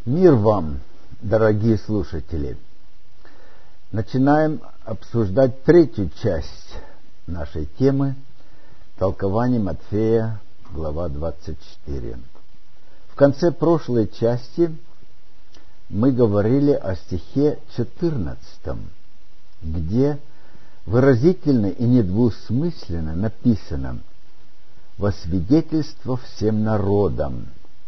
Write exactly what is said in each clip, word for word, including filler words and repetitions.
Мир вам, дорогие слушатели! Начинаем обсуждать третью часть нашей темы толкование Матфея, глава двадцать четыре. В конце прошлой части мы говорили о стихе четырнадцатом, где выразительно и недвусмысленно написано: «Во свидетельство всем народам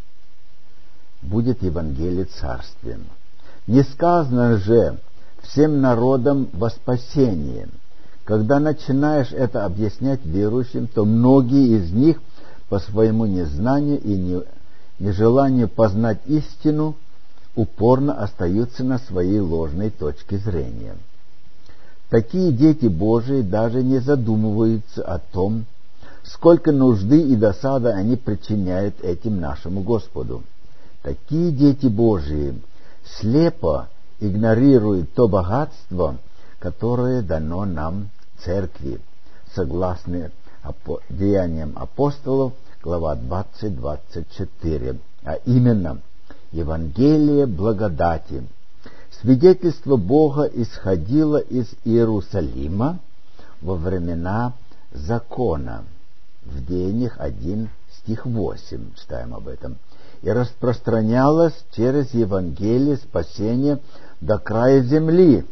будет Евангелие Царствием». Не сказано же всем народам во спасение. Когда начинаешь это объяснять верующим, то многие из них по своему незнанию и не, нежеланию познать истину упорно остаются на своей ложной точке зрения. Такие дети Божии даже не задумываются о том, сколько нужды и досады они причиняют этим нашему Господу. Такие дети Божии слепо игнорируют то богатство, которое дано нам Церкви, согласно Деяниям апостолов, глава двадцать двадцать четыре, а именно Евангелие благодати. Свидетельство Бога исходило из Иерусалима во времена закона. В Деяниях один, стих восемь читаем об этом. И распространялось через Евангелие спасения до края земли.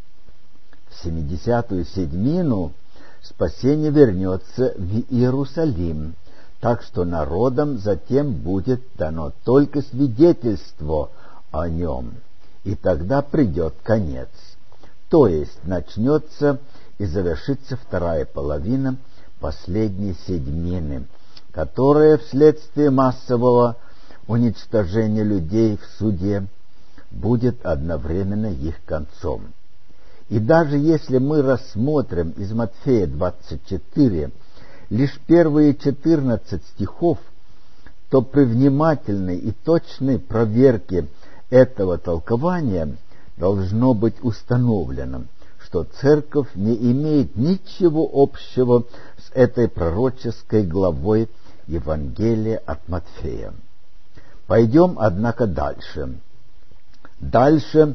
В семидесятую седьмину спасение вернется в Иерусалим, так что народам затем будет дано только свидетельство о нем, и тогда придет конец. То есть начнется и завершится вторая половина последней седьмины, которая вследствие массового уничтожения людей в суде будет одновременно их концом. И даже если мы рассмотрим из Матфея двадцать четыре лишь первые четырнадцать стихов, то при внимательной и точной проверке этого толкования должно быть установлено, что Церковь не имеет ничего общего с этой пророческой главой Евангелия от Матфея. Пойдем, однако, дальше. Дальше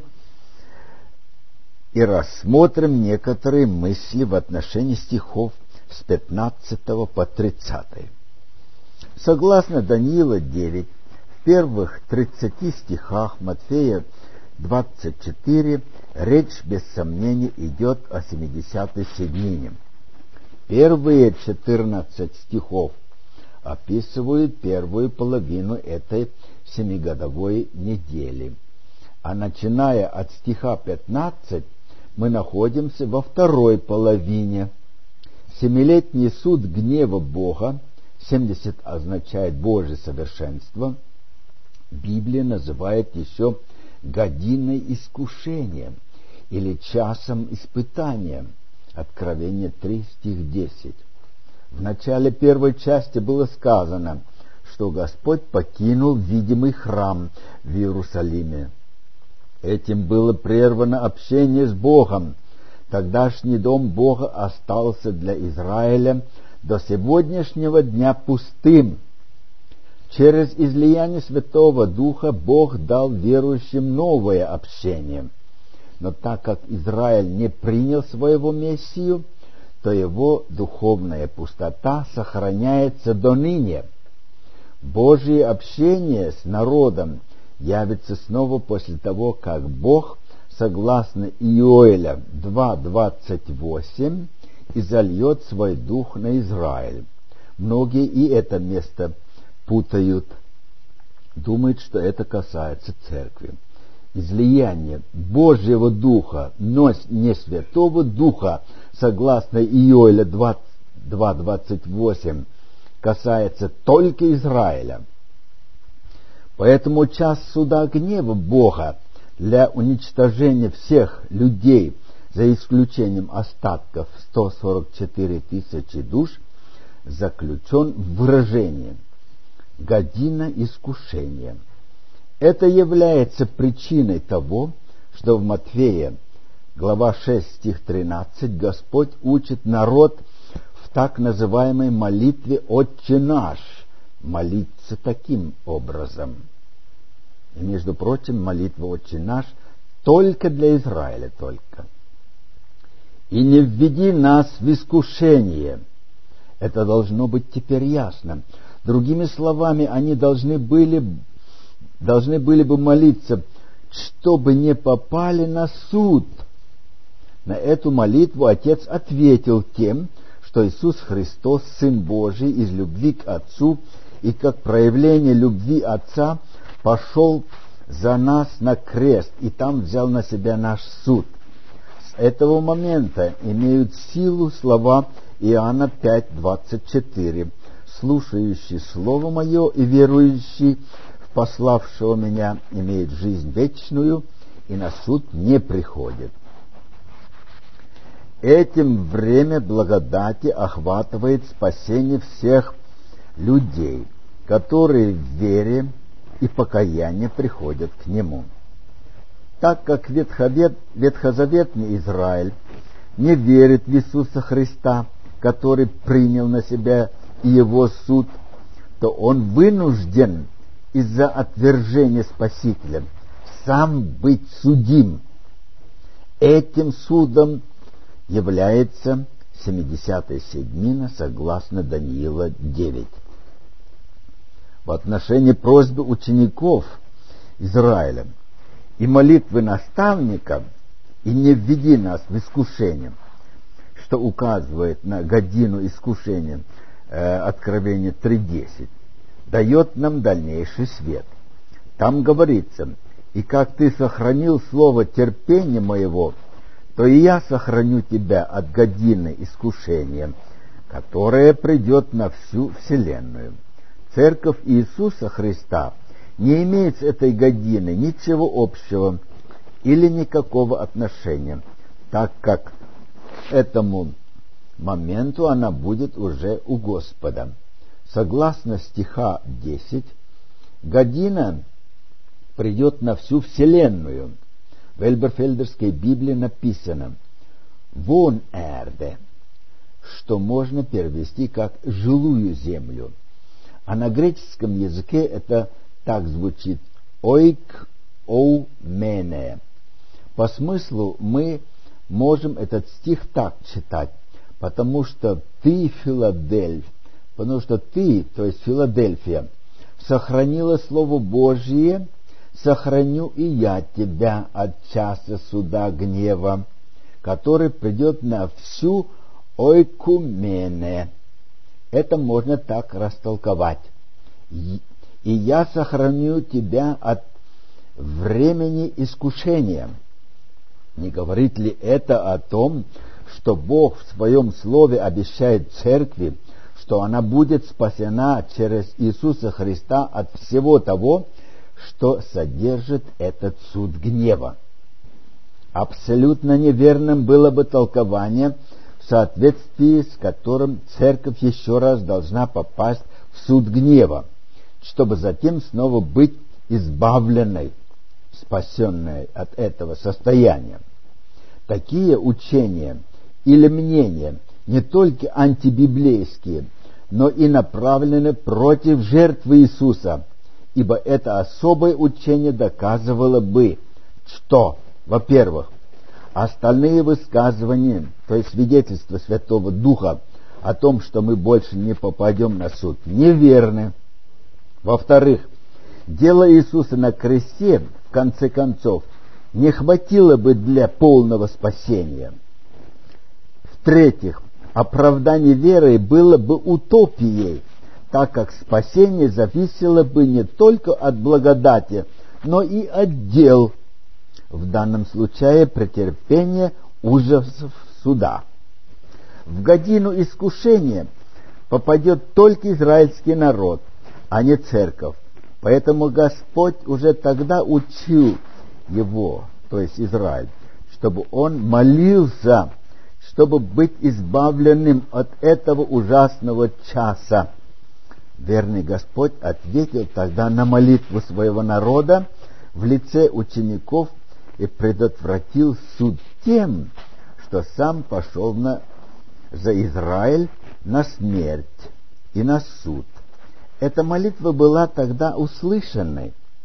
и рассмотрим некоторые мысли в отношении стихов с пятнадцатого по тридцатый. Согласно Даниила девять, в первых тридцати стихах Матфея двадцать четыре речь без сомнения идет о семидесятой седьмине. Первые четырнадцать стихов описывают первую половину этой семигодовой недели, а начиная от стиха пятнадцать мы находимся во второй половине. Семилетний суд гнева Бога, семьдесят означает Божье совершенство, Библия называет еще годиной искушения или часом испытания. Откровение три, стих десять. В начале первой части было сказано, что Господь покинул видимый храм в Иерусалиме. Этим было прервано общение с Богом. Тогдашний дом Бога остался для Израиля до сегодняшнего дня пустым. Через излияние Святого Духа Бог дал верующим новое общение. Но так как Израиль не принял своего Мессию, то его духовная пустота сохраняется до ныне. Божье общение с народом явится снова после того, как Бог, согласно Иоэля два двадцать восемь, изольет свой дух на Израиль. Многие и это место путают, думают, что это касается церкви. Излияние Божьего Духа, но не Святого Духа, согласно Иоэля два двадцать восемь, касается только Израиля. Поэтому час суда гнева Бога для уничтожения всех людей, за исключением остатков сто сорок четыре тысячи душ, заключен в выражении «година искушения». Это является причиной того, что в Матфея, глава шесть, стих тринадцать, Господь учит народ в так называемой молитве «Отче наш» молиться таким образом: И, между прочим, молитва «Отче наш» только для Израиля только. «И не введи нас в искушение». Это должно быть теперь ясно. Другими словами, они должны были, должны были бы молиться, чтобы не попали на суд. На эту молитву Отец ответил тем, что Иисус Христос, Сын Божий, из любви к Отцу и как проявление любви Отца пошел за нас на крест и там взял на себя наш суд. С этого момента имеют силу слова Иоанна пять двадцать четыре. «Слушающий Слово Мое и верующий в пославшего Меня имеет жизнь вечную и на суд не приходит». Этим время благодати охватывает спасение всех людей, которые в вере и покаянии приходят к Нему. Так как ветховет, ветхозаветный Израиль не верит в Иисуса Христа, который принял на себя Его суд, то он вынужден из-за отвержения Спасителя сам быть судим. Этим судом является семидесятая седьмина, согласно Даниила девять. В отношении просьбы учеников Израиля и молитвы наставника «И не введи нас в искушение», что указывает на годину искушения, э, Откровение три десять, дает нам дальнейший свет. Там говорится: «И как ты сохранил слово терпения моего, то и я сохраню тебя от годины искушения, которое придет на всю вселенную». Церковь Иисуса Христа не имеет с этой годиной ничего общего или никакого отношения, так как к этому моменту она будет уже у Господа. Согласно стиха десять, година придет на всю вселенную. В Эльберфельдерской Библии написано «вон эрде», что можно перевести как «жилую землю». А на греческом языке это так звучит «ойк оу мене». По смыслу мы можем этот стих так читать: потому что ты, Филадельф, потому что ты, то есть Филадельфия, сохранила Слово Божие, сохраню и я тебя от часа суда гнева, который придет на всю ойкумене. Это можно так растолковать: и я сохраню тебя от времени искушения. Не говорит ли это о том, что Бог в Своем Слове обещает Церкви, что она будет спасена через Иисуса Христа от всего того, что содержит этот суд гнева? Абсолютно неверным было бы толкование, в соответствии с которым Церковь еще раз должна попасть в суд гнева, чтобы затем снова быть избавленной, спасенной от этого состояния. Такие учения или мнения не только антибиблейские, но и направлены против жертвы Иисуса, ибо это особое учение доказывало бы, что, во-первых, остальные высказывания, то есть свидетельства Святого Духа о том, что мы больше не попадем на суд, неверны. Во-вторых, дело Иисуса на кресте, в конце концов, не хватило бы для полного спасения. В-третьих, оправдание верой было бы утопией, так как спасение зависело бы не только от благодати, но и от дел, в данном случае претерпение ужасов суда. В годину искушения попадет только израильский народ, а не церковь. Поэтому Господь уже тогда учил его, то есть Израиль, чтобы он молился, чтобы быть избавленным от этого ужасного часа. Верный Господь ответил тогда на молитву своего народа в лице учеников и предотвратил суд тем, что сам пошел на, за Израиль на смерть и на суд. Эта молитва была тогда услышанной.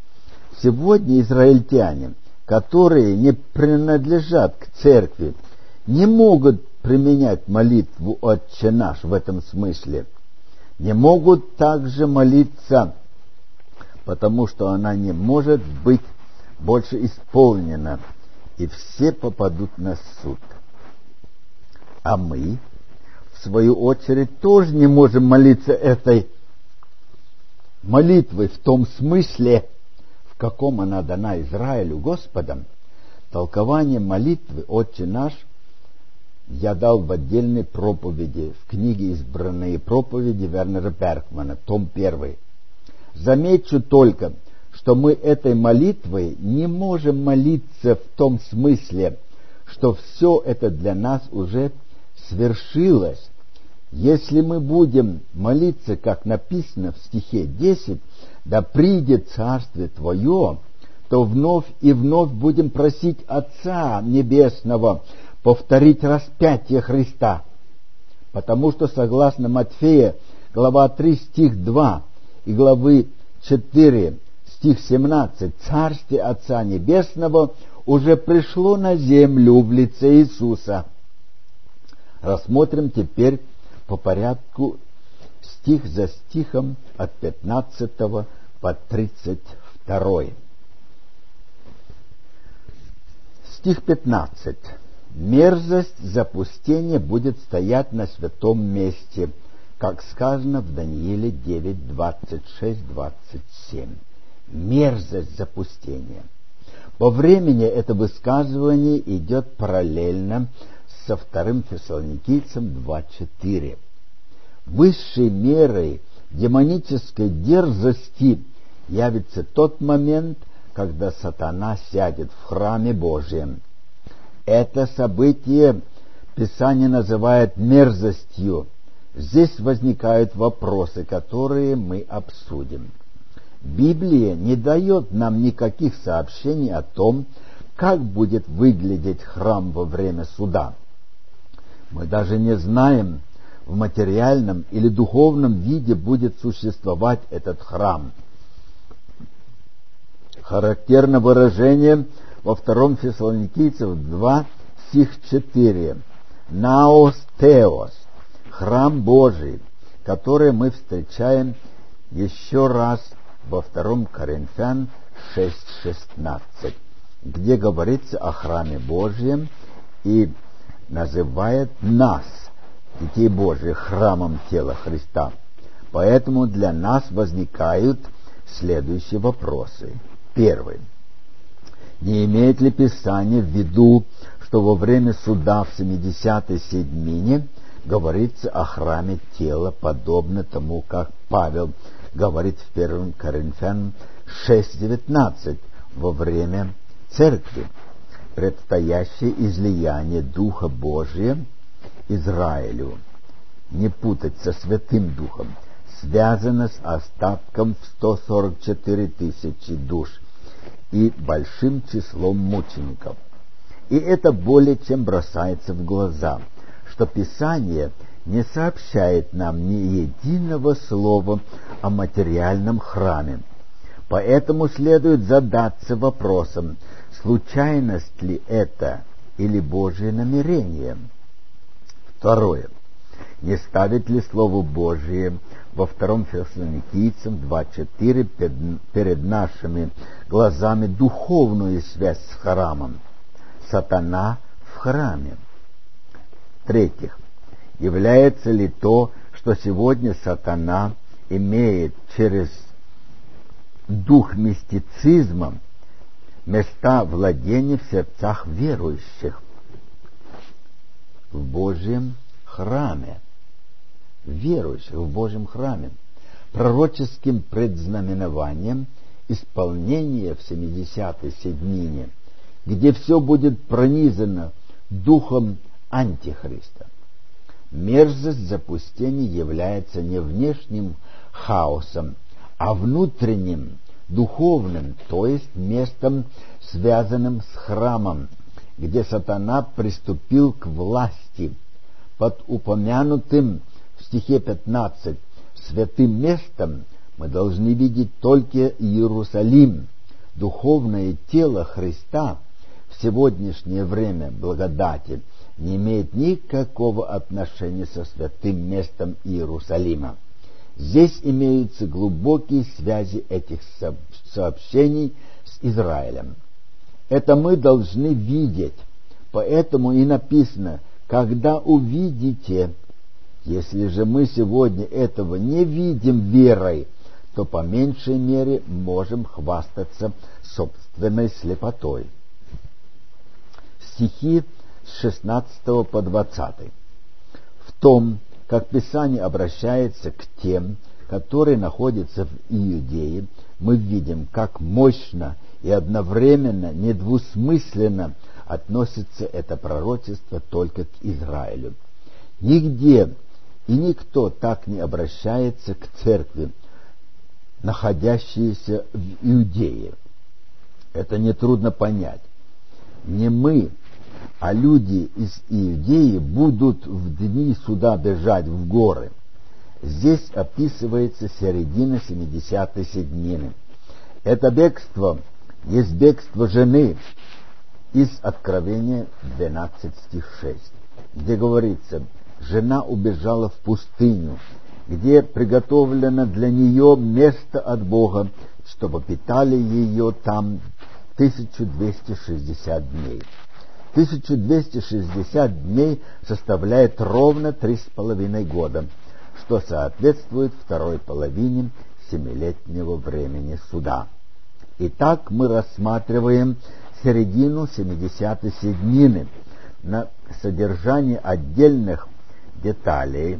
Сегодня израильтяне, которые не принадлежат к церкви, не могут применять молитву «Отче наш» в этом смысле. Не могут также молиться, потому что она не может быть больше исполнена, и все попадут на суд. А мы, в свою очередь, тоже не можем молиться этой молитвой в том смысле, в каком она дана Израилю Господом. Толкование молитвы «Отче наш» я дал в отдельной проповеди, в книге «Избранные проповеди» Вернера Бергмана, том первый. Замечу только, что мы этой молитвой не можем молиться в том смысле, что все это для нас уже свершилось. Если мы будем молиться, как написано в стихе десять, «Да придет Царствие Твое», то вновь и вновь будем просить Отца Небесного повторить распятие Христа. Потому что, согласно Матфея, глава три, стих два, и главы четыре, стих семнадцать, Царствие Отца Небесного уже пришло на землю в лице Иисуса. Рассмотрим теперь по порядку стих за стихом от пятнадцатого по тридцать второй. Стих пятнадцать. «Мерзость запустения будет стоять на святом месте, как сказано в Данииле девять, двадцать шесть, двадцать семь. Мерзость запустения». По времени это высказывание идет параллельно со вторым Фессалоникийцам два, четыре. Высшей мерой демонической дерзости явится тот момент, когда сатана сядет в храме Божьем. Это событие Писание называет мерзостью. Здесь возникают вопросы, которые мы обсудим. Библия не дает нам никаких сообщений о том, как будет выглядеть храм во время суда. Мы даже не знаем, в материальном или духовном виде будет существовать этот храм. Характерно выражение во втором Фессалоникийцев два, стих четыре. «Наос Теос», храм Божий, который мы встречаем еще раз во втором Коринфян шесть, шестнадцать, где говорится о храме Божьем и называет нас, детей Божьих, храмом тела Христа. Поэтому для нас возникают следующие вопросы. Первый. Не имеет ли Писание в виду, что во время суда в семидесятой седмине говорится о храме тела, подобно тому, как Павел говорит в первом Коринфянам шесть, девятнадцать, во время церкви, предстоящее излияние Духа Божия Израилю, не путать со Святым Духом, связано с остатком в сто сорок четыре тысячи душ и большим числом мучеников. И это более чем бросается в глаза, что Писание не сообщает нам ни единого слова о материальном храме. Поэтому следует задаться вопросом, случайность ли это или Божье намерение. Второе. Не ставит ли Слово Божие во втором Фессалоникийцам два, четыре перед нашими глазами духовную связь с храмом? Сатана в храме. В-третьих, является ли то, что сегодня сатана имеет через дух мистицизма места владения в сердцах верующих в Божьем храме, верующих в Божьем храме, пророческим предзнаменованием исполнения в семидесятой седмине, где все будет пронизано духом Антихриста. Мерзость запустения является не внешним хаосом, а внутренним, духовным, то есть местом, связанным с храмом, где сатана приступил к власти. Под упомянутым в стихе пятнадцать святым местом мы должны видеть только Иерусалим, духовное тело Христа в сегодняшнее время благодати не имеет никакого отношения со святым местом Иерусалима. Здесь имеются глубокие связи этих сообщений с Израилем. Это мы должны видеть, поэтому и написано: когда увидите. Если же мы сегодня этого не видим верой, то по меньшей мере можем хвастаться собственной слепотой. Стихи с шестнадцатого по двадцатый. В том, как Писание обращается к тем, которые находятся в Иудее, мы видим, как мощно и одновременно недвусмысленно относится это пророчество только к Израилю. Нигде и никто так не обращается к церкви, находящейся в Иудее. Это нетрудно понять. Не мы, а люди из Иудеи будут в дни суда бежать в горы. Здесь описывается середина семидесятой седмины. Это бегство есть бегство жены из Откровения двенадцать стих шесть, где говорится: жена убежала в пустыню, где приготовлено для нее место от Бога, чтобы питали ее там тысячу двести шестьдесят дней. тысяча двести шестьдесят дней составляет ровно три с половиной года, что соответствует второй половине семилетнего времени суда. Итак, мы рассматриваем середину семидесятой седмины. На содержание отдельных деталей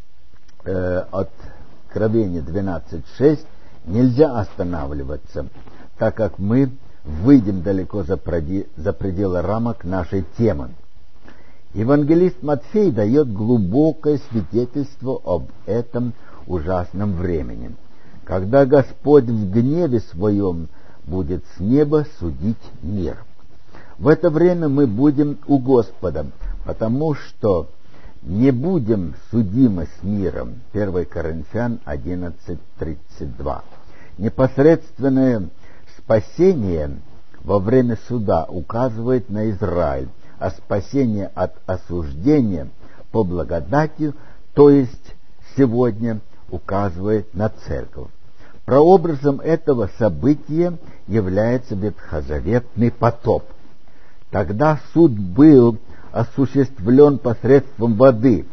э, от Откровения двенадцать шесть нельзя останавливаться, так как мы выйдем далеко за, проди, за пределы рамок нашей темы. Евангелист Матфей дает глубокое свидетельство об этом ужасном времени, когда Господь в гневе своем будет с неба судить мир. В это время мы будем у Господа, потому что не будем судимы с миром. первое Коринфян одиннадцать тридцать два. Непосредственное спасение во время суда указывает на Израиль, а спасение от осуждения по благодати, то есть сегодня, указывает на церковь. Прообразом этого события является ветхозаветный потоп. Тогда суд был осуществлен посредством воды.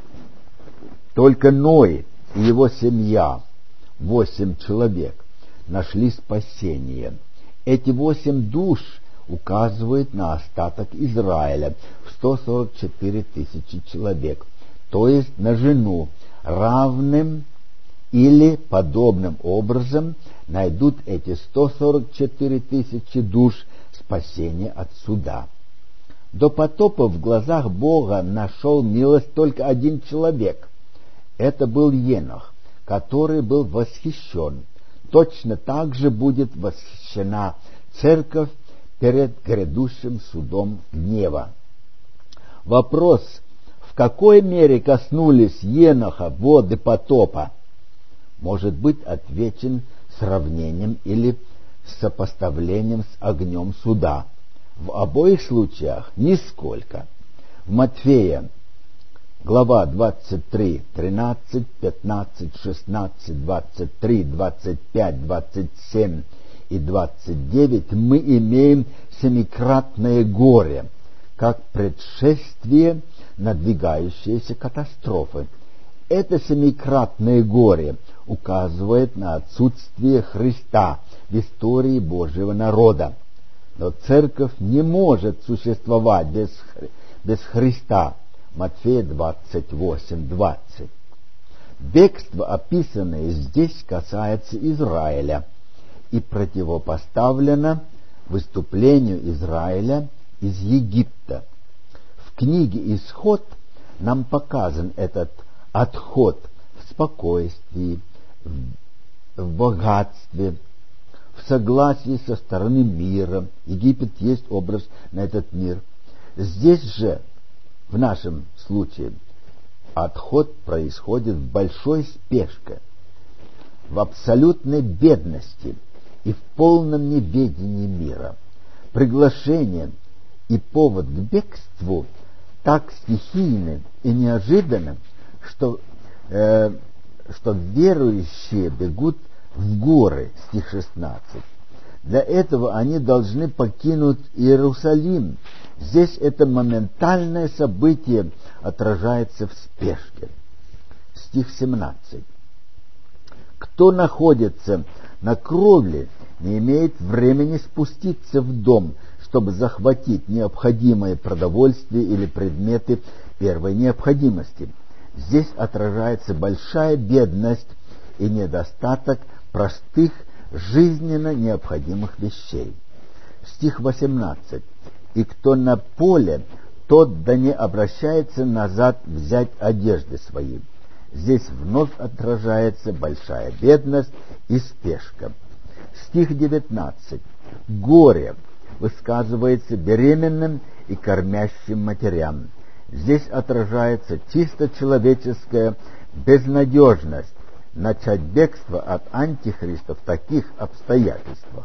Только Ной и его семья, восемь человек, нашли спасение. Эти восемь душ указывают на остаток Израиля в сто сорок четыре тысячи человек, то есть на жену. Равным или подобным образом найдут эти сто сорок четыре тысячи душ спасения от суда. До потопа в глазах Бога нашел милость только один человек. Это был Енох, который был восхищен. Точно так же будет восхищена церковь перед грядущим судом гнева. Вопрос, в какой мере коснулись Еноха воды потопа, может быть отвечен сравнением или сопоставлением с огнем суда. В обоих случаях нисколько. В Матфея, глава двадцать три, тринадцать, пятнадцать, шестнадцать, двадцать три, двадцать пять, двадцать семь и двадцать девять мы имеем семикратное горе, как предшествие надвигающейся катастрофы. Это семикратное горе указывает на отсутствие Христа в истории Божьего народа. Но церковь не может существовать без, без Христа. Матфея двадцать восемь двадцать. Бегство, описанное здесь, касается Израиля и противопоставлено выступлению Израиля из Египта. В книге «Исход» нам показан этот отход в спокойствии, в, в богатстве, в согласии со стороны мира. Египет есть образ на этот мир. Здесь же, в нашем случае, отход происходит в большой спешке, в абсолютной бедности и в полном неведении мира. Приглашение и повод к бегству так стихийны и неожиданны, что, э, что верующие бегут в горы, стих шестнадцать. Для этого они должны покинуть Иерусалим. Здесь это моментальное событие отражается в спешке. Стих семнадцать. Кто находится на кровле, не имеет времени спуститься в дом, чтобы захватить необходимое продовольствие или предметы первой необходимости. Здесь отражается большая бедность и недостаток простых жизненно необходимых вещей. Стих восемнадцать. И кто на поле, тот да не обращается назад взять одежды свои. Здесь вновь отражается большая бедность и спешка. Стих девятнадцать. Горе высказывается беременным и кормящим матерям. Здесь отражается чисто человеческая безнадежность начать бегство от антихриста в таких обстоятельствах.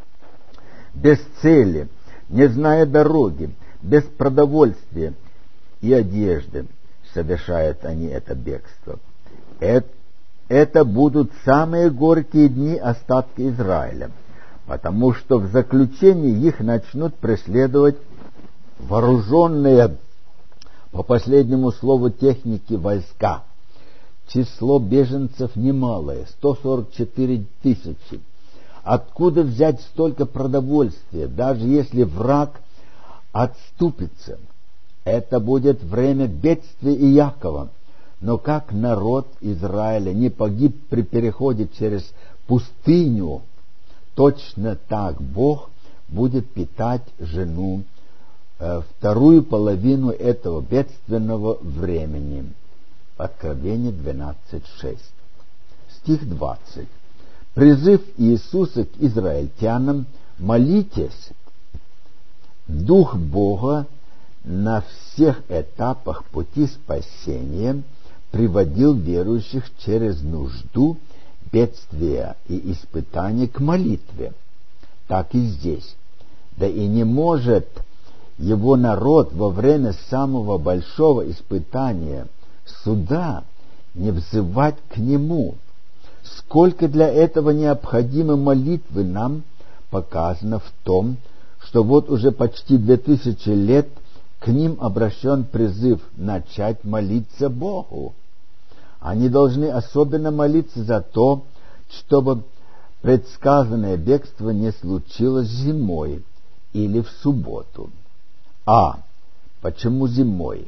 Без цели, не зная дороги, без продовольствия и одежды совершают они это бегство. Это, это будут самые горькие дни остатка Израиля, потому что в заключении их начнут преследовать вооруженные, по последнему слову техники, войска. Число беженцев немалое, сто сорок четыре тысячи. Откуда взять столько продовольствия, даже если враг отступится? Это будет время бедствия Иакова. Но как народ Израиля не погиб при переходе через пустыню, точно так Бог будет питать жену э, вторую половину этого бедственного времени. Откровение двенадцать шесть. Стих двадцать. Призыв Иисуса к израильтянам: молитесь. Дух Бога на всех этапах пути спасения приводил верующих через нужду, бедствия и испытания к молитве. Так и здесь. Да и не может его народ во время самого большого испытания, суда, не взывать к нему. Сколько для этого необходимо молитвы нам показано в том, что вот уже почти две тысячи лет к ним обращен призыв начать молиться Богу. Они должны особенно молиться за то, чтобы предсказанное бегство не случилось зимой или в субботу. А почему зимой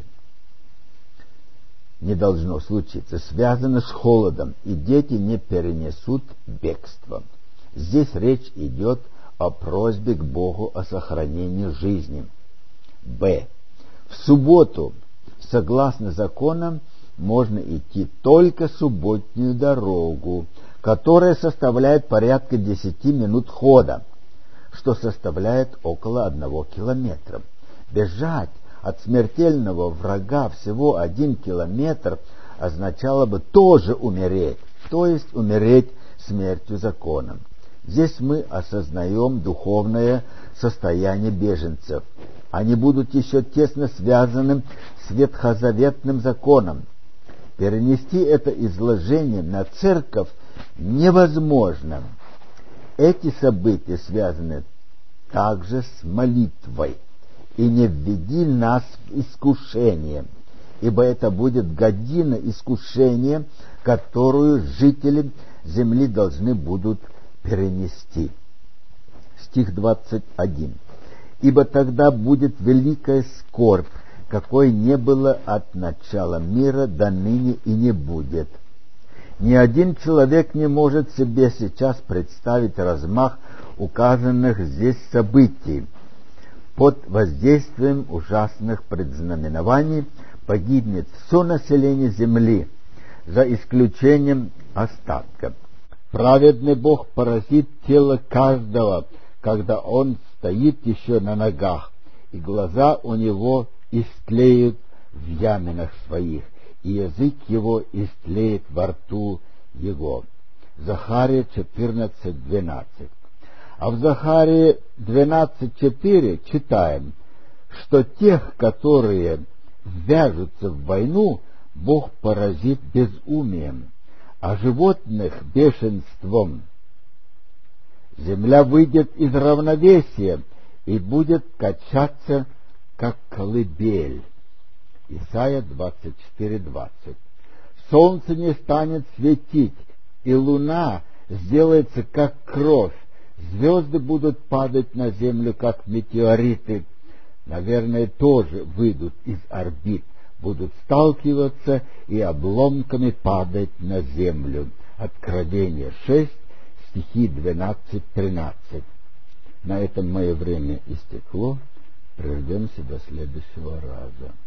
не должно случиться? Связано с холодом, и дети не перенесут бегство. Здесь речь идет о просьбе к Богу о сохранении жизни. Б. В субботу, согласно законам, можно идти только субботнюю дорогу, которая составляет порядка десяти минут хода, что составляет около одного километра. Бежать от смертельного врага всего один километр означало бы тоже умереть, то есть умереть смертью закона. Здесь мы осознаем духовное состояние беженцев. Они будут еще тесно связаны с ветхозаветным законом. Перенести это изложение на церковь невозможно. Эти события связаны также с молитвой. И не введи нас в искушение, ибо это будет година искушения, которую жители земли должны будут перенести. Стих двадцать один. Ибо тогда будет великая скорбь, какой не было от начала мира до ныне и не будет. Ни один человек не может себе сейчас представить размах указанных здесь событий. Под воздействием ужасных предзнаменований погибнет все население земли, за исключением остатка. Праведный Бог поразит тело каждого, когда он стоит еще на ногах, и глаза у него истлеют в яминах своих, и язык его истлеет во рту его. Захария четырнадцать двенадцать. А в Захарии двенадцать четыре читаем, что тех, которые ввяжутся в войну, Бог поразит безумием, а животных бешенством. Земля выйдет из равновесия и будет качаться, как колыбель. Исайя двадцать четыре двадцать. Солнце не станет светить, и луна сделается, как кровь. Звезды будут падать на землю, как метеориты. Наверное, тоже выйдут из орбит, будут сталкиваться и обломками падать на землю. Откровение шесть, стихи двенадцать тринадцать. На этом мое время истекло. Прервемся до следующего раза.